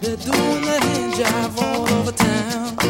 They're doing the hand jive all over town.